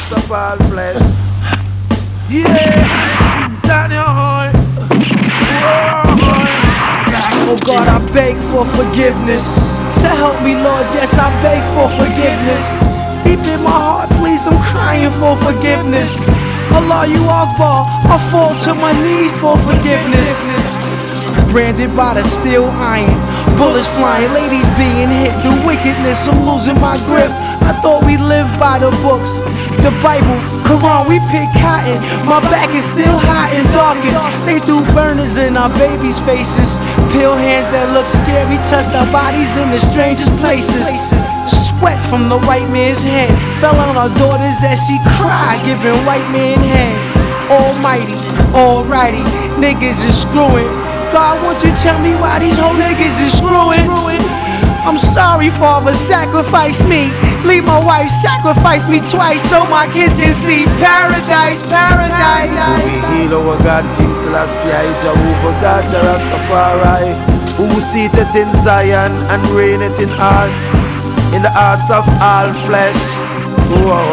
hearts of all flesh. Yeah, stand your heart. Oh God, I beg for forgiveness. So help me, Lord, yes, I beg for forgiveness. Deep in my heart, please, I'm crying for forgiveness. Allah, you Akbar, I fall to my knees for forgiveness. Branded by the steel iron, bullets flying, ladies being hit, the wickedness, I'm losing my grip. I thought we lived by the books, the Bible, Quran, we pick cotton. My back is still hot and darkened. They threw burners in our babies' faces. Pale hands that look scary touched our bodies in the strangest places. Sweat from the white man's head fell on our daughters as she cried, giving white man head. Almighty, alrighty, niggas is screwing. God, won't you tell me why these whole niggas is screwing? I'm sorry, Father, sacrifice me. Leave my wife, sacrifice me twice so my kids can see paradise, paradise. So we heal our God, King Selassie, Jehovah God, Jah Rastafari, who seated in Zion and reigneth in the hearts of all flesh. Whoa.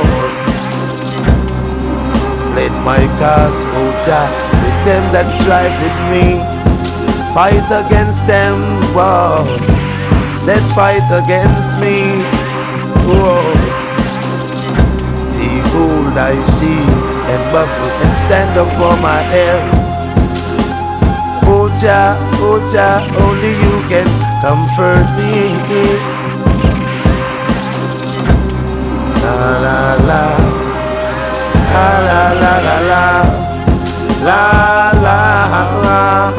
Let my cause, O Jah, with them that strive with me. Fight against them, whoa. That fight against me, whoa. Take hold thy shield and buckle and stand up for my help. Oh Jah, only you can comfort me. La la la, la la la la la, la la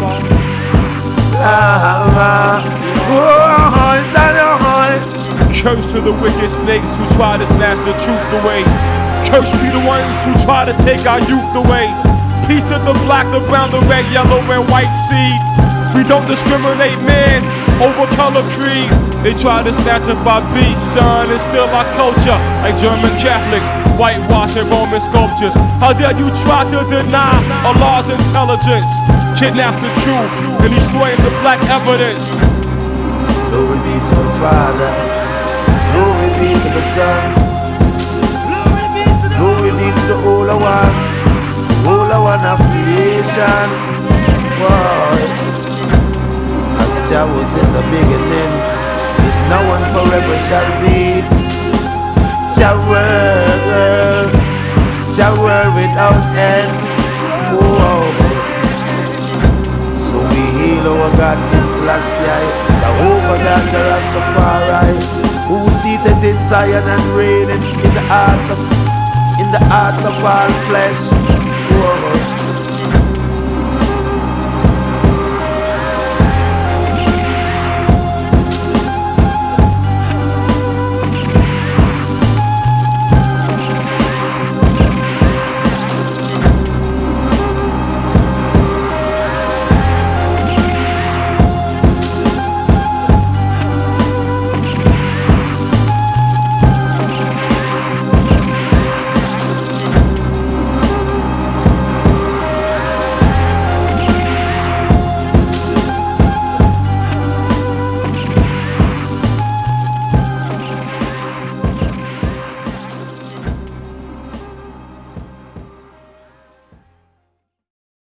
la. Oh, is that your heart? Curse to the wicked snakes who try to snatch the truth away. Curse be the ones who try to take our youth away. Peace to the black, the brown, the red, yellow, and white seed. We don't discriminate, man, over color, creed. They try to snatch up our beast, son, and steal our culture. Like German Catholics, whitewashing Roman sculptures. How dare you try to deny Allah's intelligence? Kidnap the truth and destroy the black evidence. Glory be to the Father, glory be to the Son, glory be to the Holy One of creation. Whoa. As Jah was in the beginning, is now and forever shall be. Jah world without end. Whoa. So we heal our God, King Selassie, Jehovah God, Jah Rastafari, who seated in Zion and reigning in the hearts of all flesh. Whoa.